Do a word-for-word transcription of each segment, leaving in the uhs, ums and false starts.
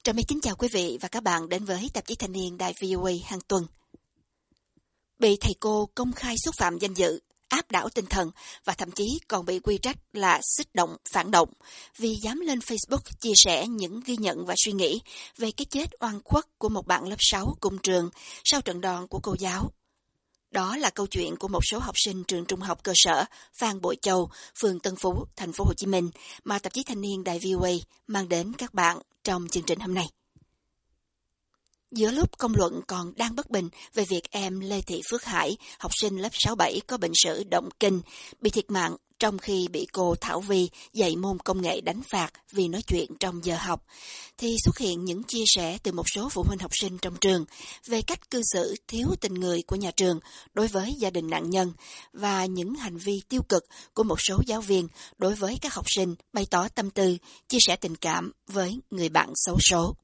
Trà My kính chào quý vị và các bạn đến với tạp chí Thanh niên Đài vê o a hàng tuần. Bị thầy cô công khai xúc phạm danh dự, áp đảo tinh thần và thậm chí còn bị quy trách là xích động, phản động vì dám lên Facebook chia sẻ những ghi nhận và suy nghĩ về cái chết oan khuất của một bạn lớp sáu cùng trường sau trận đòn của cô giáo. Đó là câu chuyện của một số học sinh trường trung học cơ sở Phan Bội Châu, phường Tân Phú, thành phố Hồ Chí Minh mà tạp chí Thanh niên Đài vê o a mang đến các bạn trong chương trình hôm nay. Giữa lúc công luận còn đang bất bình về việc em Lê Thị Phước Hải, học sinh lớp sáu bảy có bệnh sử động kinh, bị thiệt mạng trong khi bị cô Thảo Vi dạy môn công nghệ đánh phạt vì nói chuyện trong giờ học, thì xuất hiện những chia sẻ từ một số phụ huynh học sinh trong trường về cách cư xử thiếu tình người của nhà trường đối với gia đình nạn nhân và những hành vi tiêu cực của một số giáo viên đối với các học sinh bày tỏ tâm tư, chia sẻ tình cảm với người bạn xấu số.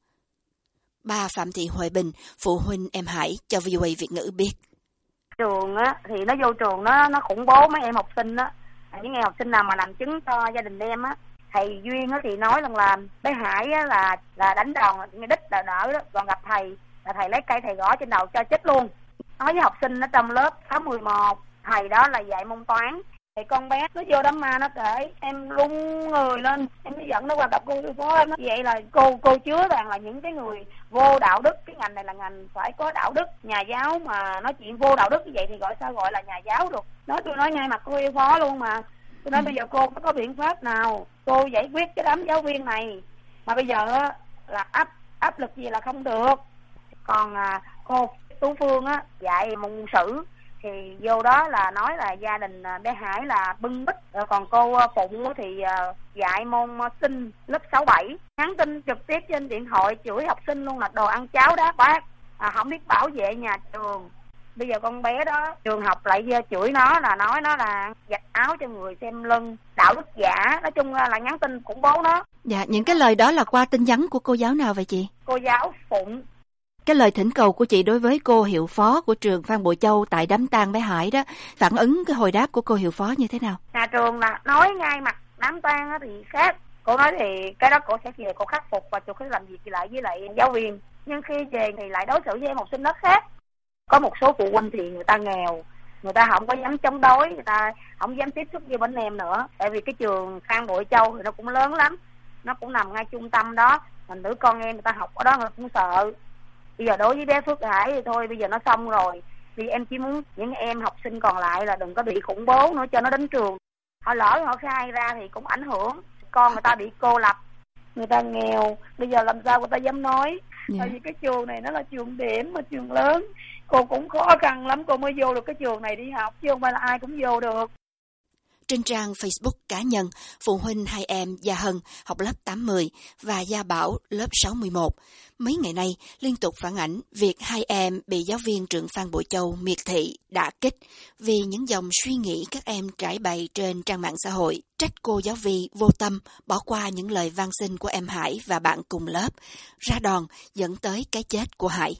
Bà Phạm Thị Huệ Bình, phụ huynh em Hải, cho vê o a Việt ngữ biết. Trường á thì nó vô trường nó nó khủng bố mấy em học sinh á, những em học sinh nào mà làm chứng cho gia đình em á. Thầy Duyên á thì nói rằng là bé Hải á là là đánh đòn ngay đích là đỡ đó, còn gặp thầy là thầy lấy cây thầy gõ trên đầu cho chết luôn. Nói với học sinh ở trong lớp sáu mười một, thầy đó là dạy môn toán. Thì con bé nó vô đám ma nó kể em run người lên, em mới dẫn nó qua gặp cô phó em. Vậy là cô cô chứa toàn là những cái người vô đạo đức. Cái ngành này là ngành phải có đạo đức. Nhà giáo mà nói chuyện vô đạo đức như vậy thì gọi sao gọi là nhà giáo được. Nói tôi nói ngay mặt cô yêu phó luôn mà. Tôi nói bây giờ cô có biện pháp nào cô giải quyết cái đám giáo viên này mà bây giờ là áp áp lực gì là không được. Còn à, cô Tú Phương á dạy môn sử thì vô đó là nói là gia đình bé Hải là bưng bít, rồi còn cô Phụng thì dạy môn sinh lớp sáu bảy, nhắn tin trực tiếp trên điện thoại chửi học sinh luôn là đồ ăn cháo đá bát, à, không biết bảo vệ nhà trường. Bây giờ con bé đó trường học lại chửi nó là nói nó là giặt áo cho người xem lưng, đạo đức giả, nói chung là nhắn tin khủng bố nó. Dạ, những cái lời đó là qua tin nhắn của cô giáo nào vậy chị? Cô giáo Phụng. Cái lời thỉnh cầu của chị đối với cô hiệu phó của trường Phan Bội Châu tại đám tang bé Hải đó, phản ứng cái hồi đáp của cô hiệu phó như thế nào? Nhà trường là nói ngay mặt đám tang thì khác. Cô nói thì cái đó cô sẽ về cô khắc phục và cô sẽ làm việc lại với lại giáo viên. Nhưng khi về thì lại đối xử với em học sinh rất khác. Có một số phụ huynh thì người ta nghèo, người ta không có dám chống đối, người ta không dám tiếp xúc với bên em nữa. Tại vì cái trường Phan Bội Châu thì nó cũng lớn lắm, nó cũng nằm ngay trung tâm đó. Mình đứa con em người ta học ở đó người cũng sợ. Bây giờ đối với bé Phước Hải thì thôi bây giờ nó xong rồi. Vì em chỉ muốn những em học sinh còn lại là đừng có bị khủng bố nữa cho nó đến trường. Họ lỡ họ khai ra thì cũng ảnh hưởng. Con người ta bị cô lập, người ta nghèo, bây giờ làm sao người ta dám nói. Yeah. Tại vì cái trường này nó là trường điểm mà trường lớn. Cô cũng khó khăn lắm cô mới vô được cái trường này đi học, chứ không phải là ai cũng vô được. Trên trang Facebook cá nhân, phụ huynh hai em Gia Hân học lớp tám mươi và Gia Bảo lớp sáu mươi mốt mấy ngày nay liên tục phản ảnh việc hai em bị giáo viên trường Phan Bội Châu miệt thị, đả kích vì những dòng suy nghĩ các em trải bày trên trang mạng xã hội, trách cô giáo Vi vô tâm bỏ qua những lời van xin của em Hải và bạn cùng lớp, ra đòn dẫn tới cái chết của Hải.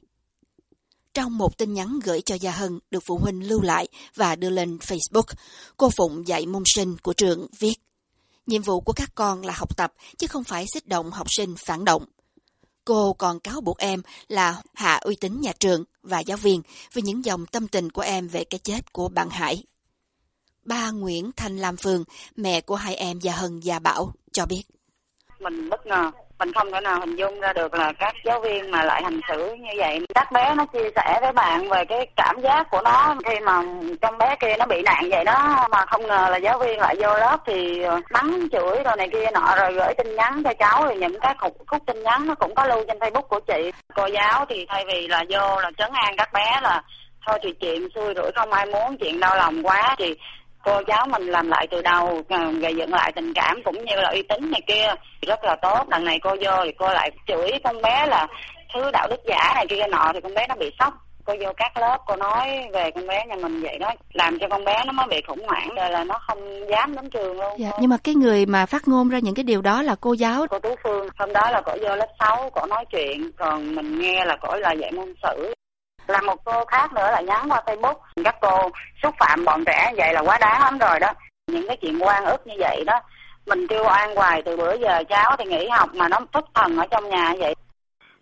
Trong một tin nhắn gửi cho Gia Hân được phụ huynh lưu lại và đưa lên Facebook, cô Phụng dạy môn sinh của trường viết: nhiệm vụ của các con là học tập chứ không phải xích động học sinh phản động. Cô còn cáo buộc em là hạ uy tín nhà trường và giáo viên vì những dòng tâm tình của em về cái chết của bạn Hải. Bà Nguyễn Thanh Lam Phương, mẹ của hai em Gia Hân, Gia Bảo, cho biết: mình bất ngờ. Mình không thể nào hình dung ra được là các giáo viên mà lại hành xử như vậy. Các bé nó chia sẻ với bạn về cái cảm giác của nó khi mà con bé kia nó bị nạn vậy đó, mà không ngờ là giáo viên lại vô lớp thì mắng chửi rồi này kia nọ, rồi gửi tin nhắn cho cháu, rồi những cái khúc, khúc tin nhắn nó cũng có lưu trên Facebook của chị. Cô giáo thì thay vì là vô là trấn an các bé là thôi thì chuyện xui rủi không ai muốn, chuyện đau lòng quá, thì cô giáo mình làm lại từ đầu, gây dựng lại tình cảm cũng như là uy tín này kia rất là tốt. Đằng này cô vô thì cô lại chửi con bé là thứ đạo đức giả này kia nọ, thì con bé nó bị sốc. Cô vô các lớp cô nói về con bé nhà mình vậy đó, làm cho con bé nó mới bị khủng hoảng, rồi là nó không dám đến trường luôn. Dạ, nhưng mà cái người mà phát ngôn ra những cái điều đó là cô giáo. Cô Tú Phương, hôm đó là cô vô lớp sáu, cô nói chuyện, còn mình nghe là cô là dạy môn sử. Là một cô khác nữa là nhắn qua Facebook, các cô xúc phạm bọn trẻ vậy là quá đáng lắm rồi đó. Những cái chuyện oan ức như vậy đó, mình kêu oan hoài từ bữa giờ cháu thì nghỉ học mà nó thất thần ở trong nhà vậy.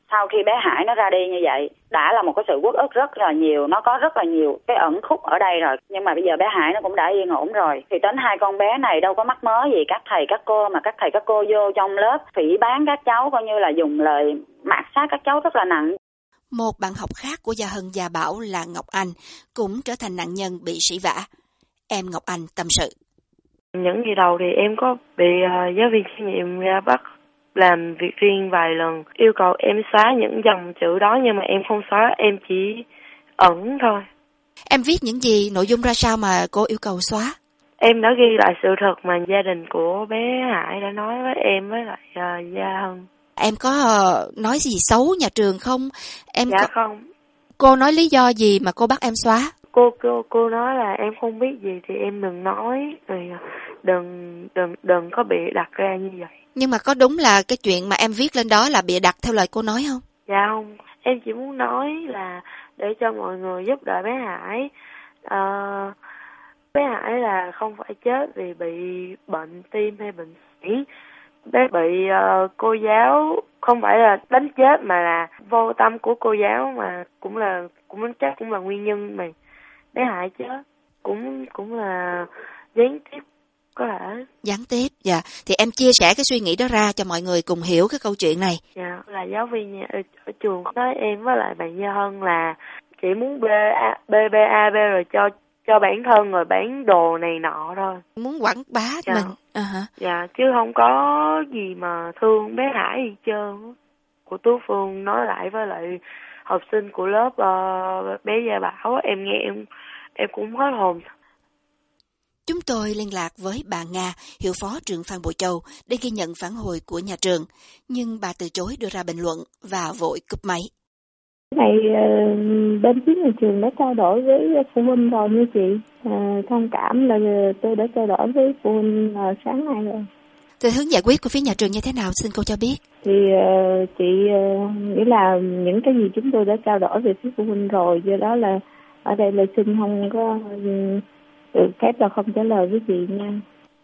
Sau khi bé Hải nó ra đi như vậy, đã là một cái sự uất ức rất là nhiều, nó có rất là nhiều cái ẩn khúc ở đây rồi. Nhưng mà bây giờ bé Hải nó cũng đã yên ổn rồi. Thì đến hai con bé này đâu có mắc mớ gì các thầy các cô, mà các thầy các cô vô trong lớp phỉ báng các cháu, coi như là dùng lời mạt sát các cháu rất là nặng. Một bạn học khác của Gia Hân Gia Bảo là Ngọc Anh cũng trở thành nạn nhân bị sỉ vả. Em Ngọc Anh tâm sự. Những ngày đầu thì em có bị uh, giáo viên chủ nhiệm ra bắt làm việc riêng vài lần, yêu cầu em xóa những dòng chữ đó, nhưng mà em không xóa, em chỉ ẩn thôi. Em viết những gì, nội dung ra sao mà cô yêu cầu xóa? Em đã ghi lại sự thật mà gia đình của bé Hải đã nói với em với lại uh, Gia Hân. Em có uh, nói gì xấu nhà trường không? Em dạ có... không. Cô nói lý do gì mà cô bắt em xóa? Cô cô cô nói là em không biết gì thì em đừng nói, rồi đừng đừng đừng có bị đặt ra như vậy. Nhưng mà có đúng là cái chuyện mà em viết lên đó là bịa đặt theo lời cô nói không? Dạ không, em chỉ muốn nói là để cho mọi người giúp đỡ bé Hải. À, bé Hải là không phải chết vì bị bệnh tim hay bệnh sỉ. Bé bị uh, cô giáo không phải là đánh chết mà là vô tâm của cô giáo, mà cũng là cũng chắc cũng là nguyên nhân mà bé Hải chết, cũng cũng là gián tiếp có thể. Gián tiếp, dạ. Thì em chia sẻ cái suy nghĩ đó ra cho mọi người cùng hiểu cái câu chuyện này. Dạ, là giáo viên ở, ở trường nói em với lại bạn Gia Hân là chỉ muốn bê a bê bê a bê rồi cho cho bản thân rồi bán đồ này nọ thôi. Muốn quảng bá dạ. mình. À hả? Dạ, chứ không có gì mà thương bé Hải gì trơn. Của Tú Phương nói lại với lại học sinh của lớp uh, bé Gia Bảo, em nghe em em cũng hết hồn. Chúng tôi liên lạc với bà Nga, hiệu phó trường Phan Bội Châu, để ghi nhận phản hồi của nhà trường, nhưng bà từ chối đưa ra bình luận và vội cúp máy. Này bên phía nhà trường đã trao đổi với phụ huynh rồi như chị, à, thông cảm là tôi đã trao đổi với phụ huynh sáng nay rồi. Từ hướng giải quyết của phía nhà trường như thế nào, xin cô cho biết. Thì uh, chị uh, nghĩ là những cái gì chúng tôi đã trao đổi về phía phụ huynh rồi, do đó là ở đây là xin không có tự phép là không trả lời với chị nha.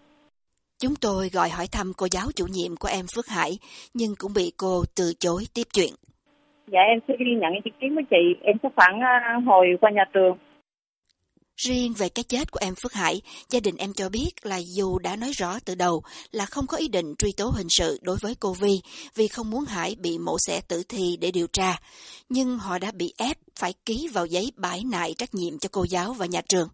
Chúng tôi gọi hỏi thăm cô giáo chủ nhiệm của em Phước Hải, nhưng cũng bị cô từ chối tiếp chuyện. Dạ em sẽ ghi nhận ý kiến của chị, em sẽ phản hồi qua nhà trường. Riêng về cái chết của em Phước Hải, gia đình em cho biết là dù đã nói rõ từ đầu là không có ý định truy tố hình sự đối với cô Vi vì không muốn Hải bị mổ xẻ tử thi để điều tra, nhưng họ đã bị ép phải ký vào giấy bãi nại trách nhiệm cho cô giáo và nhà trường.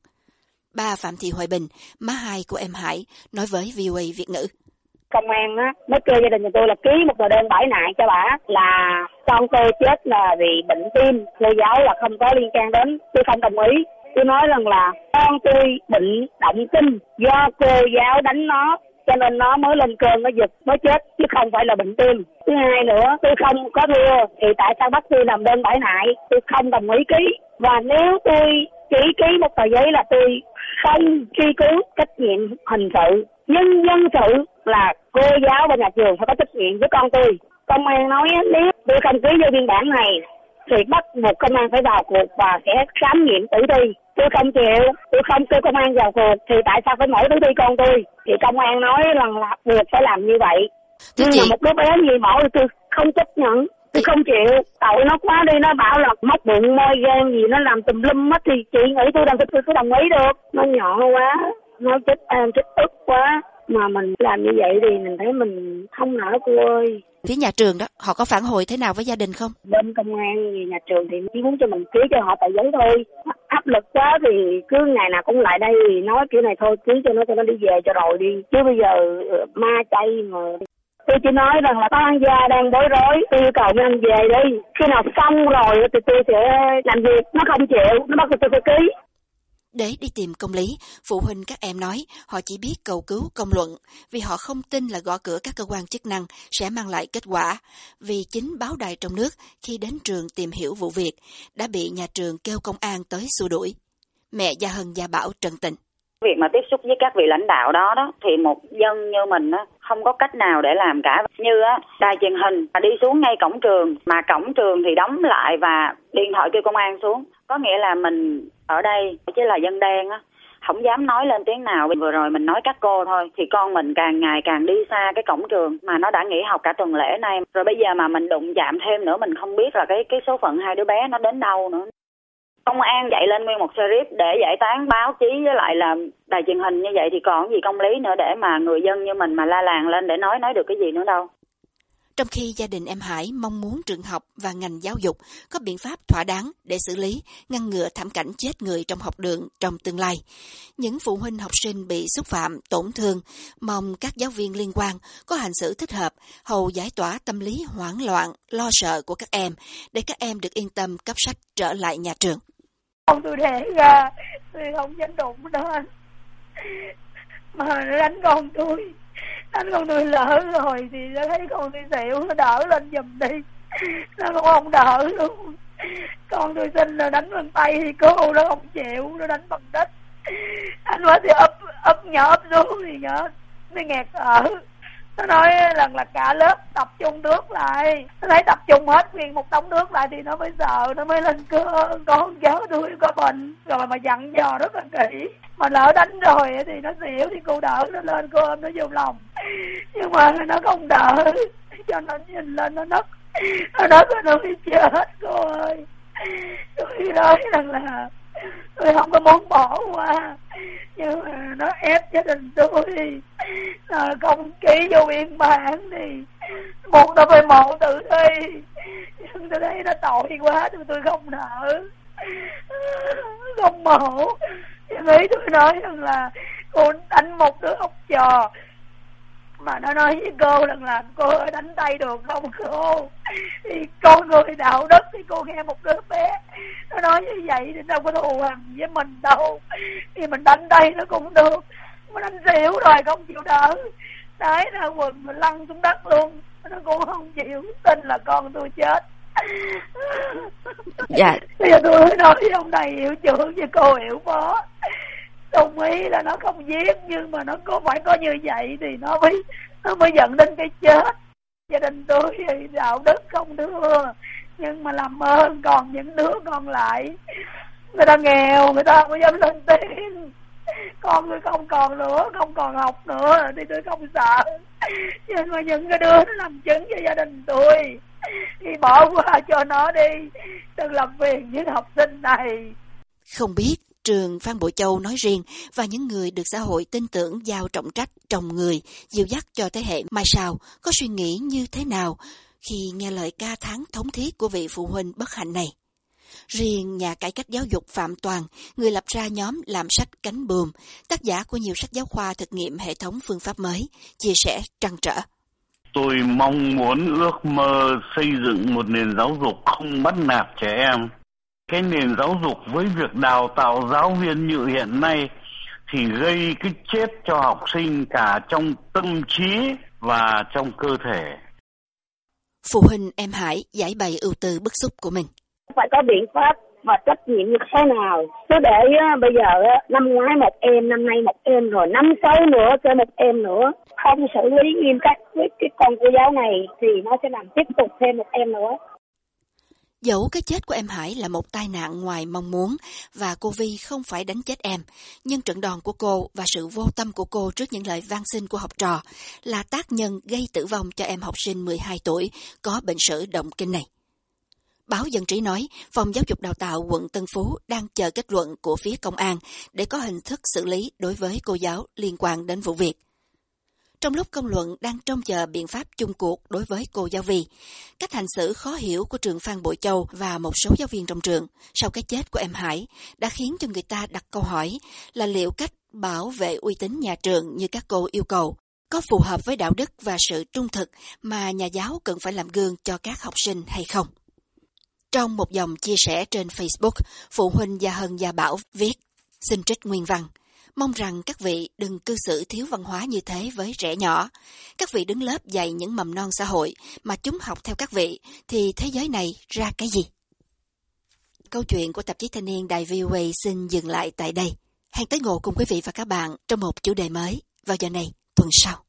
Bà Phạm Thị Hoài Bình, má hai của em Hải, nói với vê o a Việt ngữ. Công an á, mới kêu gia đình nhà tôi là ký một tờ đơn bãi nại cho bà là con tôi chết là vì bệnh tim, cô giáo là không có liên can đến, tôi không đồng ý. Tôi nói rằng là con tôi bệnh động kinh do cô giáo đánh nó, cho nên nó mới lên cơn nó giật mới chết, chứ không phải là bệnh tim. Thứ hai nữa, tôi không có thua thì tại sao bắt tôi làm đơn bãi nại? Tôi không đồng ý ký. Và nếu tôi chỉ ký một tờ giấy là tôi không truy cứu trách nhiệm hình sự, nhưng nhân sự là cô giáo và nhà trường phải có trách nhiệm với con tôi. Công an nói nếu tôi không ký vô biên bản này thì bắt buộc công an phải vào cuộc và sẽ khám nghiệm tử thi. Tôi không chịu, tôi không kêu công an vào cuộc thì tại sao phải mổ tử thi con tôi? Thì công an nói rằng là buộc phải làm như vậy. Thưa Nhưng chị... mà một đứa bé gì mổ thì tôi không chấp nhận, tôi không chịu. Tội nó quá đi, nó bảo là móc bụng môi gan gì nó làm tùm lum hết thì chị nghĩ tôi làm tôi có đồng ý được. Nó nhỏ quá, nó chết an chết ức quá. Mà mình làm như vậy thì mình thấy mình không nỡ cô ơi. Phía nhà trường đó, họ có phản hồi thế nào với gia đình không? Bên công an, nhà trường thì chỉ muốn cho mình ký cho họ tờ giấy thôi. Áp lực quá thì cứ ngày nào cũng lại đây thì nói kiểu này thôi, ký cho nó cho nó đi về cho rồi đi. Chứ bây giờ ma chay mà. Tôi chỉ nói rằng là có anh gia đang bối rối, tôi yêu cầu anh về đi. Khi nào xong rồi thì tôi sẽ làm việc, nó không chịu, nó bắt tôi phải ký. Để đi tìm công lý, phụ huynh các em nói họ chỉ biết cầu cứu công luận vì họ không tin là gõ cửa các cơ quan chức năng sẽ mang lại kết quả. Vì chính báo đài trong nước khi đến trường tìm hiểu vụ việc đã bị nhà trường kêu công an tới xua đuổi. Mẹ Gia Hân Gia Bảo trần tình. Việc mà tiếp xúc với các vị lãnh đạo đó đó thì một dân như mình á không có cách nào để làm cả. Như á đài truyền hình đi xuống ngay cổng trường mà cổng trường thì đóng lại và điện thoại kêu công an xuống. Có nghĩa là mình ở đây chỉ là dân đen á, không dám nói lên tiếng nào. Vừa rồi mình nói các cô thôi, thì con mình càng ngày càng đi xa cái cổng trường, mà nó đã nghỉ học cả tuần lễ nay. Rồi bây giờ mà mình đụng chạm thêm nữa, mình không biết là cái cái số phận hai đứa bé nó đến đâu nữa. Công an dậy lên nguyên một series để giải tán báo chí với lại là đài truyền hình như vậy thì còn gì công lý nữa để mà người dân như mình mà la làng lên để nói nói được cái gì nữa đâu. Trong khi gia đình em Hải mong muốn trường học và ngành giáo dục có biện pháp thỏa đáng để xử lý, ngăn ngừa thảm cảnh chết người trong học đường trong tương lai. Những phụ huynh học sinh bị xúc phạm, tổn thương, mong các giáo viên liên quan có hành xử thích hợp, hầu giải tỏa tâm lý hoảng loạn, lo sợ của các em, để các em được yên tâm cấp sách trở lại nhà trường. Con tôi đẻ ra, tôi không dám đụng đến, mà nó đánh con tôi. Đánh con tôi lỡ rồi thì nó thấy con tôi xỉu, nó đỡ lên giùm đi. Nó cũng không đỡ luôn. Con tôi xin là đánh bằng tay thì cô nó không chịu, nó đánh bằng đất. Anh nói thì ấp ấp nhỏ ấp xuống thì nhỏ nó nghẹt ở. Nó nói rằng là cả lớp tập trung nước lại. Nó thấy tập trung hết nguyên một đống nước lại thì nó mới sợ, nó mới lên cơ. Con cháu tôi có bệnh rồi mà dặn dò rất là kỹ. Mà lỡ đánh rồi thì nó xỉu thì cô đỡ nó lên, cô ôm nó vô lòng. Nhưng mà nó không đỡ, cho nó nhìn lên nó nấc. Nó nấc rồi nó bị chết cô ơi. Tôi nói rằng là tôi không có muốn bỏ qua, nhưng mà nó ép gia đình tôi à, không ký vô biên bản thì buộc tôi phải mộ tự thi. Nhưng tôi thấy nó tội quá, tôi tôi không nỡ, không mộ. Nhưng ý tôi nói rằng là cô đánh một đứa học trò mà nó nói với cô rằng là cô ơi đánh tay được không cô, thì con người đạo đức thì cô nghe một đứa bé nó nói như vậy thì đâu có thù hằn với mình đâu, thì mình đánh tay nó cũng được, mà đánh xỉu rồi không chịu đỡ, đái ra quần mình lăn xuống đất luôn, nó cũng không chịu tin là con tôi chết. Dạ. Bây giờ tôi nói với ông này hiệu trưởng với cô hiệu phó đồng ý là nó không giết, nhưng mà nó có phải có như vậy thì nó mới nó mới dẫn đến cái chết. Gia đình tôi thì đạo đức không đưa, nhưng mà làm ơn còn những đứa còn lại người ta nghèo, người ta không có dám lên tiếng. Con tôi không còn nữa, không còn học nữa thì tôi không sợ, nhưng mà những cái đứa nó làm chứng cho gia đình tôi thì bỏ qua cho nó đi, đừng làm phiền với học sinh này. Không biết trường Phan Bội Châu nói riêng và những người được xã hội tin tưởng giao trọng trách trồng người, dìu dắt cho thế hệ mai sau có suy nghĩ như thế nào khi nghe lời ca thán thống thiết của vị phụ huynh bất hạnh này. Riêng nhà cải cách giáo dục Phạm Toàn, người lập ra nhóm làm sách Cánh Buồm, tác giả của nhiều sách giáo khoa thực nghiệm hệ thống phương pháp mới, chia sẻ trăn trở. Tôi mong muốn ước mơ xây dựng một nền giáo dục không bắt nạt trẻ em. Cái nền giáo dục với việc đào tạo giáo viên như hiện nay thì gây cái chết cho học sinh cả trong tâm trí và trong cơ thể. Phụ huynh em Hải giải bày ưu tư bức xúc của mình. Phải có biện pháp và trách nhiệm như thế nào. Chứ để uh, bây giờ uh, năm ngoái một em, năm nay một em, rồi năm sau nữa cho một em nữa. Không xử lý nghiêm khắc với cái con cô giáo này thì nó sẽ làm tiếp tục thêm một em nữa. Dẫu cái chết của em Hải là một tai nạn ngoài mong muốn và cô Vi không phải đánh chết em, nhưng trận đòn của cô và sự vô tâm của cô trước những lời van xin của học trò là tác nhân gây tử vong cho em học sinh mười hai tuổi có bệnh sử động kinh này. Báo Dân Trí nói, Phòng Giáo dục Đào tạo quận Tân Phú đang chờ kết luận của phía công an để có hình thức xử lý đối với cô giáo liên quan đến vụ việc. Trong lúc công luận đang trông chờ biện pháp chung cuộc đối với cô giáo Vi, cách hành xử khó hiểu của trường Phan Bội Châu và một số giáo viên trong trường sau cái chết của em Hải đã khiến cho người ta đặt câu hỏi là liệu cách bảo vệ uy tín nhà trường như các cô yêu cầu có phù hợp với đạo đức và sự trung thực mà nhà giáo cần phải làm gương cho các học sinh hay không. Trong một dòng chia sẻ trên Facebook, phụ huynh Gia Hân Gia Bảo viết, xin trích nguyên văn. Mong rằng các vị đừng cư xử thiếu văn hóa như thế với trẻ nhỏ. Các vị đứng lớp dạy những mầm non xã hội mà chúng học theo các vị, thì thế giới này ra cái gì? Câu chuyện của tạp chí Thanh niên Đài vê o a xin dừng lại tại đây. Hẹn tới ngộ cùng quý vị và các bạn trong một chủ đề mới vào giờ này tuần sau.